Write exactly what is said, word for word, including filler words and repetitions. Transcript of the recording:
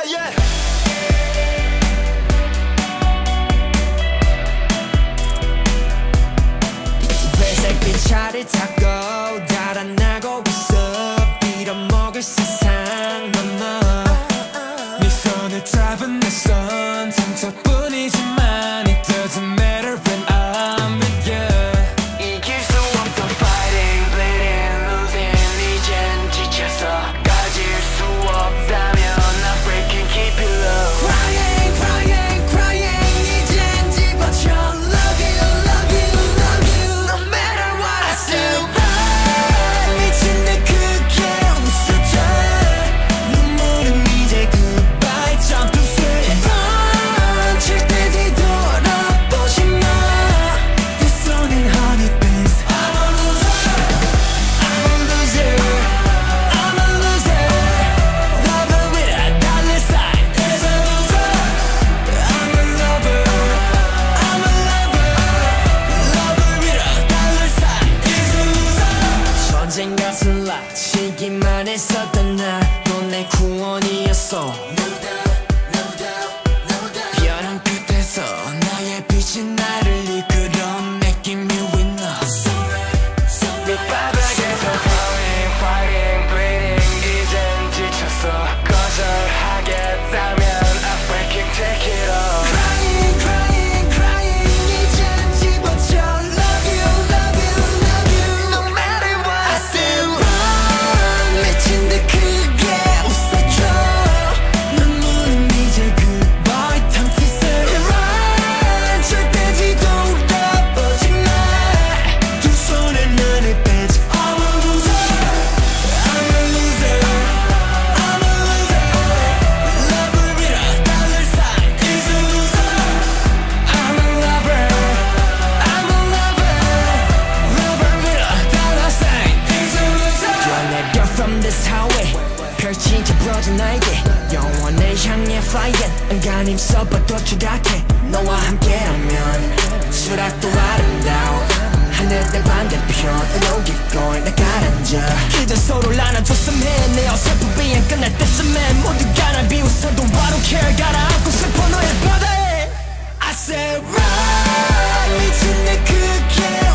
yeah. 회색빛 차를 타고 달아나고 있어 빌어먹을 세상 넘어 네 손을 잡은 내 손 상처뿐이지만 it doesn't matter when I'm with you 이길 수 없던 fighting, bleeding, losing 이젠 지쳐서 가질 수 없다면 I'm breaking, keep it low Crying, crying, crying 이젠 집어쳐 Love you, love you, love you No matter what I still run 미친 듯 크게 웃어줘 눈물은 이제 goodbye Jump to say run 절대 뒤돌아보지 마 두 손엔 honey bees I'm a loser I'm a loser I'm a loser Lover with a dollar sign is a loser I'm a lover I'm a lover Lover with a dollar sign is a loser 언젠가 슬라치기만 했었던 나도 내 구원이었어 벼랑 끝에서 나의 빛이 나를 이끌어 Making me winner 밑바닥에서 crying, fighting, bleeding 이젠 지쳤어 거절하겠다면 I'm breaking, take it all Crying, crying, crying 이젠 집어쳐 Love you, love you, love you No matter what I still run 미친 듯 크게 웃어줘 눈물은 이제 goodbye time to say run 절대 뒤돌아보지 마 두 손에 나를 빼지 I'm a loser I'm a loser I'm a loser Lover with a dollar sign is a loser I'm a lover I'm a lover Lover with a dollar sign is a loser 뛰어내려 from this highway 펼치자 부러진 날개 영원을 향해 flying 안간힘 써봐도 추락해 너와 함께라면 수락도 아름다워 하늘의 반대편 And keep going 나 가라앉아 그저 서로를 안아줬으면 내 어설픈 비행 끝날 때쯤엔 모두가 날 비웃어도 I don't care 가라앉고 싶어 너의 바다에 I said run 미친 듯 크게